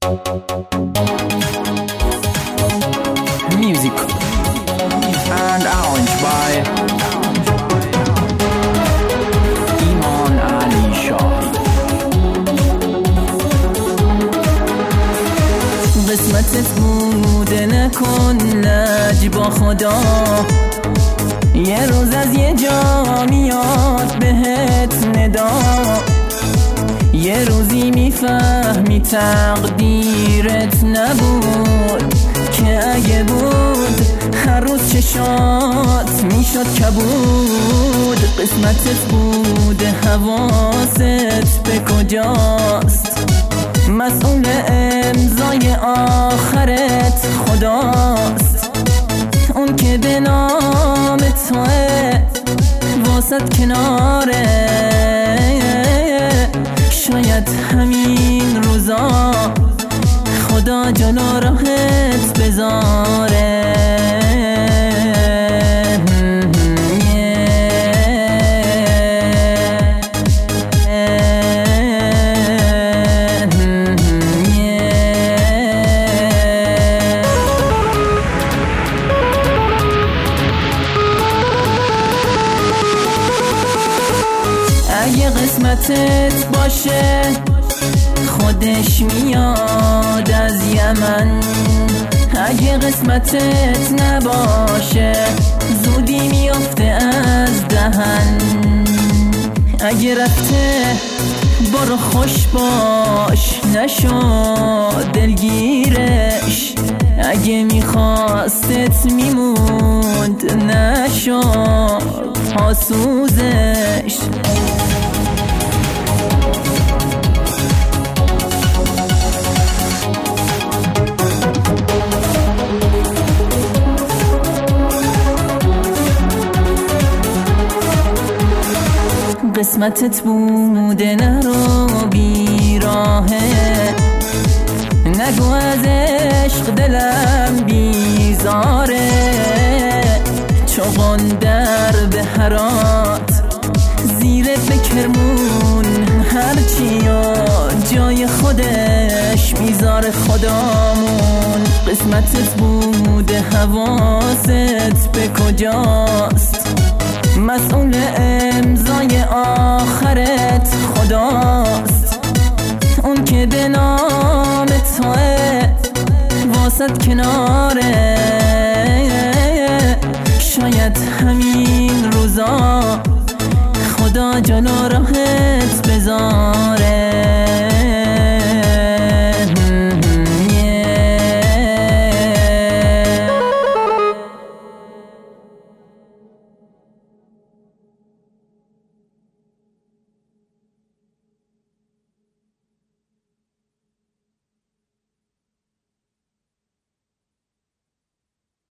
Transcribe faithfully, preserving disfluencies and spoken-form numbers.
Music and arranged by ایمان علی شاهی. قسمتت بوده نکن لج با خدا، یه روز از یه جا میاد بهت ندا، یه روزی میفهمی تقدیرت نبود، که اگه بود هر روز چشات میشد کبود. قسمتت بوده حواست به کجاست، مسئول امضای آخرت خداست، اون که به نام توه واسط کناره. شاید همین روزا خدا جلو راهت بذاره. اگه قسمتت باشه خودش میاد از یمن، اگه قسمتت نباشه زودی میافته از دهن. اگه رفته برو خوش باش، نشو دلگیرش، اگه میخواستت میموند نشو پاسوزش. قسمتت بوده نرو بیراهه، نگو از عشق دلم بیزاره، چوگان در به هرات زیر بکرمون هرچی و جای خودش میذاره خدامون. قسمتت بوده حواست به کجاست، مسئول امضای آخرت خداست، اون که به نام توه واسط کناره. شاید همین روزا خدا جلو راهت بذاره.